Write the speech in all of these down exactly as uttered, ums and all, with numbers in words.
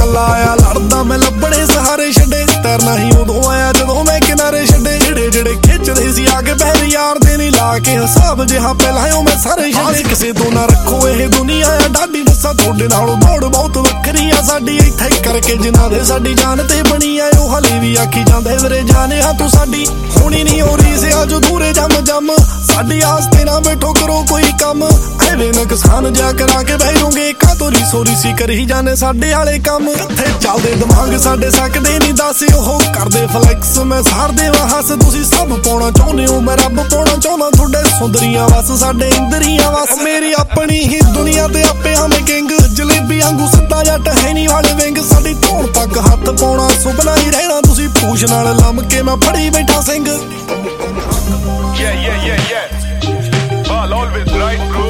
कला आया लड़दा मैं लभणे सहारे छड्डे तैरना ही उदों आया जदों मैं किनारे छड्डे जेड़े जेड़े खिचदे सी आगे पैर यार दे नी ला के हिसाब जिहा पहलाओ मैं सारे छड्डे किसे तो ना रखो ये दुनिया आ डाडी दसा थोड़े नालों दौड़ बहुत वखरी आ साडी इत्थे करके जिन्हां दे साडी जान ते बनी आ ओ हले भी आखी जांदे वीरे जाने आ तू साडी होनी नहीं हो रही से आज दूरे जम जम साडी आस्ते ना बैठो करो कोई कम एवें नुकसान जा करा के बह जाओगे का तो री सोरी सी करी जाने साडे वाले कम कित्थे चलदे दिमाग साडे सकदे नहीं दस ओह करदे फ्लैक्स मैं सारदे वा हस तुसी सब पाउणा चाहुंदे हो मैं रब पाउणा चाहुंदा तुहाडे सुंदरियां वस साडे इंदरियां वस मेरी अपनी ही दुनिया ते आपे हम किंग जलेबी वांगू सिद्धा जट है नी वाले विंग साडी धौण तक हत्थ पाउणा सुपना ही रहना तुसी पूछ नाल लम के मैं फड़ी बैठा Singh Yeah, yeah, yeah, yeah. Ball always right, bro.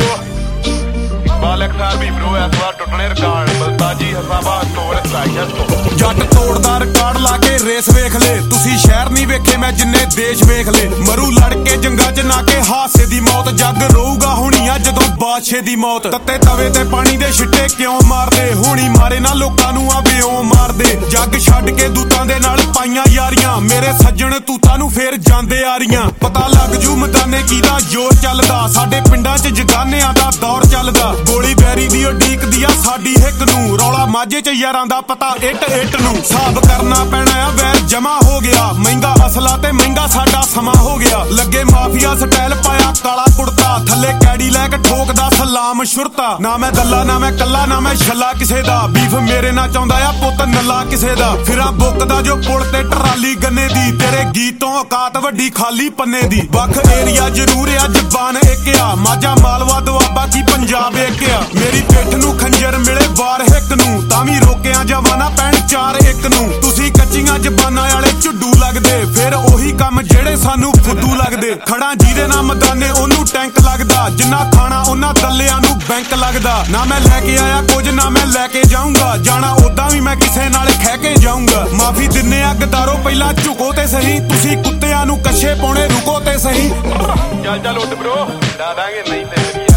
Ball X R B, bro. ਇਸ ਵਾਰ ਟੁੱਟਣੇ ਰਿਕਾਰਡ ਬਲਤਾਜੀ ਹਸਾਬਾ ਤੋੜ ਸਾਈਆ ਤੋਂ ਜੱਟ ਤੋੜਦਾ ਰਿਕਾਰਡ ਲਾ ਕੇ ਰੇਸ ਵੇਖ ਲੈ ਤੁਸੀਂ ਸ਼ਹਿਰ ਨਹੀਂ ਵੇਖੇ ਮੈਂ ਜਿੰਨੇ ਦੇਸ਼ ਵੇਖ ਲੈ ਮਰੂ ਲੜ ਕੇ ਜੰਗਾਂ 'ਚ ਨਾ ਕੇ ਹਾਸੇ ਦੀ ਮੌਤ ਜੱਗ ਰੋਊਗਾ ਹੋਣੀ ਆ ਜਦੋਂ ਬਾਦਸ਼ਾਹ ਦੀ ਮੌਤ ਤੱਤੇ ਤਵੇ ਤੇ ਪਾਣੀ ਦੇ ਛਿੱਟੇ ਕਿਉਂ ਮਾਰਦੇ ਹੋਣੀ ਮਾਰੇ ਨਾ ਲੋਕਾਂ ਨੂੰ ਆ ਵਿਉਂ ਮਾਰਦੇ ਜੱਗ ਛੱਡ ਕੇ ਦੂਤਾਂ ਦੇ ਨਾਲ ਪਾਈਆਂ ਯਾਰੀਆਂ ਮੇਰੇ ਸੱਜਣ ਤੂਤਾਂ ਨੂੰ ਫੇਰ ਜਾਂਦੇ ਆ ਰੀਆਂ ਪਤਾ ਲੱਗ ਜੂ ਮਦਾਨੇ ਕੀਦਾ ਜੋਰ ਚੱਲਦਾ ਸਾਡੇ ਪਿੰਡਾਂ 'ਚ ਜਗਾਨਿਆਂ ਦਾ ਦੌਰ ਚੱਲਦਾ ਗੋਲੀ ਬੈਰੀ ਦੀ ਉਡੀਕਦੀ ਆ ਸਾਡੀ ਹਿੱਕ ਨੂੰ ਰੌਲਾ ਮਾਝੇ 'ਚ ਯਾਰਾਂ ਦਾ ਪਤਾ ਇੱਟ ਇੱਟ ਨੂੰ ਹਿਸਾਬ ਕਰਨਾ ਪੈਣਾ ਆ ਵੈਰ ਜਮਾ ਹੋ ਗਿਆ ਮਹਿੰਗਾ ਅਸਲਾ ਤੇ ਮਹਿੰਗਾ ਸਾਡਾ ਸਮਾਂ ਹੋ ਗਿਆ ਲੱਗੇ ਮਾਫੀਆ ਸਟਾਈਲ ਪਾਇਆ ਕਾਲਾ ਕੁੜਤਾ ਥੱਲੇ ਕੈਡੀ ਲੈ ਕੇ ਠੋਕਦਾ ਸਲਾਮ ਸ਼ੁਰਤਾ ਨਾ ਮੈਂ ਗੱਲਾ ਨਾ ਮੈਂ ਕੱਲਾ ਨਾ ਮੈਂ ਛੱਲਾ ਕਿਸੇ ਦਾ ਬੀਫ ਮੇਰੇ ਨਾਲ ਚਾਹੁੰਦਾ ਆ ਪੁੱਤ ਨੱਲਾ ਕਿਸੇ ਦਾ ਫਿਰਾਂ ਬੁੱਕਦਾ ਜੋ ਪੁਲ ਤੇ ਟਰਾਲੀ ਗੰਨੇ ਦੀ ਤੇਰੇ ਗੀਤੋਂ ਔਕਾਤ ਵੱਡੀ ਖਾਲੀ ਪੰਨੇ ਦੀ ਵੱਖ ਏਰੀਆ ਜ਼ਰੂਰ ਆ ਜ਼ਬਾਨ ਇੱਕ ਆ ਮਾਝਾ ਮਾਲਵਾ ਦੁਆਬਾ ਕੀ ਪੰਜਾਬ ਇੱਕ ਆ ਮੇਰੀ ਪਿੱਠ ਨੂੰ ਖੰਜਰ ਮਿਲੇ ਵਾਰ ਹਿੱਕ ਨੂੰ ਤਾਂ ਵੀ ਰੋਕਿਆ ਜਵਾਨਾ ਪੈਣ ਚਾਰ ਇੱਕ ਨੂੰ ਤੁਸੀਂ ਕੱਚੀਆਂ ਜ਼ਬਾਨਾਂ ਵਾਲੇ ਝੁੱਡੂ ਲੱਗਦੇ ਫਿਰ ਉਹੀ ਕੰਮ ਜਿਹੜੇ ਸਾਨੂੰ ਫੁੱਦੂ ਲੱਗਦੇ ਖੜਾ ਜਿਹਦੇ ਨਾਲ ਮਦਾਨੇ ਉਹਨੂੰ ਟੈਂਕ ਲੱਗਦਾ ਜਿੰਨਾ ਖਾਣਾ ਉਹਨਾਂ ਦੱਲਿਆਂ ਨੂੰ ਬੈਂਕ ਲੱਗਦਾ ਨਾ ਮੈਂ ਲੈ ਕੇ ਆਇਆ ਕੁਝ ਨਾ ਮੈਂ ਲੈ ਕੇ ਜਾਊਂਗਾ ਜਾਣਾ ਉਦਾਂ ਵੀ ਮੈਂ ਕਿਸੇ ਨਾਲ ਖਹਿ ਕੇ ਜਾਊਂਗਾ ਮਾਫੀ ਦਿੰਨੇ ਆ ਗਦਾਰੋ ਪਹਿਲਾਂ ਝੁਕੋ ਤੇ ਸਹੀ ਤੁਸੀਂ ਕੁੱਤਿਆਂ ਨੂੰ ਕੱਛੇ ਪਾਉਣੇ ਰੁਕੋ ਤੇ ਸਹੀ ਚੱਲ ਚੱਲ ਉੱਠ ਬ్రో ਦਾਦਾਂਗੇ ਨਹੀਂ ਤੇ ਕਰੀਆਂ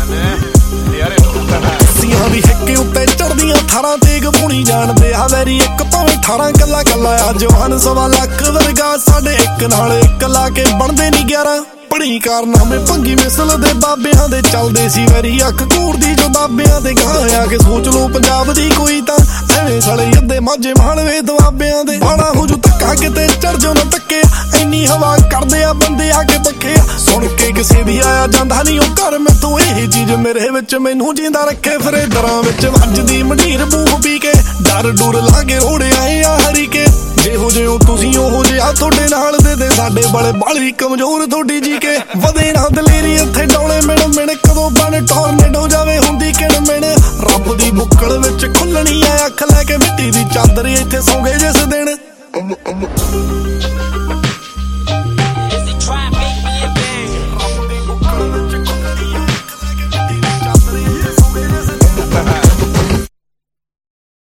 ਨੇ ਯਾਰੇ ਸੀਆਂ ਵੀ ਹਿੱਕੇ ਉੱਤੇ ਚੜਦੀਆਂ ਥਾਰਾਂ ਤੇਗ ਪੁਣੀ ਜਾਣਦੇ ਆ ਵੈਰੀ ਇੱਕ ਭਾਵੇਂ ਅਠਾਰਾਂ ਕੱਲਾ ਕੱਲਾ ਆ ਜਵਾਨ ਸਵਾ ਲੱਖ ਵਰਗਾ ਸਾਡੇ ਇੱਕ ਨਾਲ ਇੱਕ ਲਾ ਕੇ ਬਣਦੇ ਨਹੀਂ ਗਿਆਰਾਂ ਪੜੀ ਕਾਰਨਾਮੇ ਭੰਗੀ ਮਿਸਲ ਦੇ ਬਾਬਿਆਂ ਦੇ ਚੱਲਦੇ ਸੀ ਵੈਰੀ ਅੱਖ ਘੂਰਦੀ ਜੋ ਬਾਬਿਆਂ ਦੇ ਗਾਂ ਆ ਕੇ ਸੋਚ ਲੋ ਪੰਜਾਬ ਦੀ ਕੋਈ ਤਾਂ ਐਵੇਂ ਸਾਲੇ ਅੱਧੇ ਮਾਝੇ ਮਾਲਵੇ ਦੁਆਬਿਆਂ ਦੇ ਬਾਣਾ ਹੋ ਜੂ ਧੱਕਾ ਕਿਤੇ ਚੜ ਜੋ ਨਾ ਧੱਕੇ ਇੰਨੀ ਹਵਾ ਕਰਦੇ ਆ ਬੰਦੇ ਆ ਕੇ ਪੱਖੇ ਸੁਣ ਕੇ ਕਿਸੇ ਦੀ ਆਇਆ ਜਾਂਦਾ ਨਹੀਂ ਉਹ ਘਰ ਮੈਥੋਂ ਇਹ ਚੀਜ਼ ਮੇਰੇ ਵਿੱਚ ਮੈਨੂੰ ਜਿੰਦਾ ਰੱਖੇ ਫਿਰੇ ਦਰਾਂ ਵਿੱਚ ਵੱਜਦੀ ਮੰਡੀਰ ਬੂਹ ਪੀ ਕੇ ਡਰ ਡੁਰ ਲਾ ਕੇ ਰੋੜੇ ਆਏ ਆ ਹਰੀਕੇ ਜਿਹੋ ਜਿਹੇ ਹੋ ਤੁਸੀਂ ਉਹੋ ਜਿਹਾ ਤੁਹਾਡੇ ਨਾਲ ਦੇ ਦੇ ਸਾਡੇ ਬੜੇ ਬਾਲੀ ਕਮਜ਼ੋਰ ਤੁਹਾਡੀ ਜੀ ਕੇ ਵਧੇ ਨਾ ਦਲੇਰੀ ਇੱਥੇ ਡੌਲੇ ਮਿਣ ਮਿਣ ਕਦੋਂ ਬਣ ਟੋਰਨੇਡੋ ਜਾਵੇ ਹੁੰਦੀ ਕਿਣ ਮਿਣ ਰੱਬ ਦੀ ਬੁੱਕਲ ਵਿੱਚ ਖੁੱਲਣੀ ਆ ਅੱਖ ਲੈ ਕੇ ਮਿੱਟੀ ਦੀ ਚਾਦਰ ਇੱਥੇ ਸੌਂਗੇ ਜਿਸ ਦਿਨ